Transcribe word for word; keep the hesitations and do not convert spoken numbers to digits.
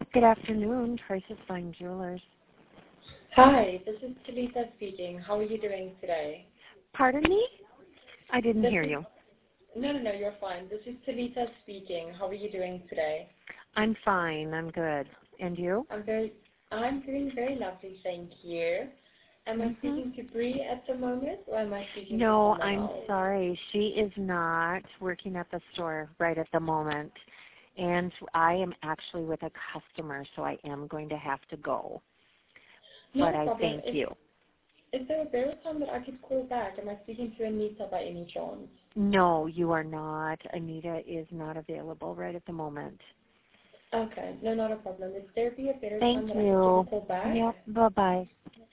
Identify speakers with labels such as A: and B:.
A: Good afternoon, Price's Fine Jewelers.
B: Hi, this is Talita speaking. How are you doing today?
A: Pardon me? I didn't
B: This
A: hear
B: is,
A: you.
B: no, no, no, you're fine. This is Talita speaking. How are you doing today?
A: I'm fine. I'm good. And you?
B: I'm very, I'm doing very lovely, thank you. Am I
A: Mm-hmm.
B: speaking to Bree at the moment, or am I speaking
A: No,
B: to someone
A: I'm
B: else?
A: sorry. She is not working at the store right at the moment. And I am actually with a customer, so I am going to have to go.
B: Not
A: But
B: a
A: I
B: problem.
A: thank
B: Is,
A: you.
B: is there a better time that I could call back? Am I speaking to Anita by any chance?
A: No, you are not. Anita is not available right at the moment.
B: Okay, no, not a problem. Is there be a better
A: Thank
B: time that I could give a
A: you.
B: call back?
A: Yep. Bye-bye.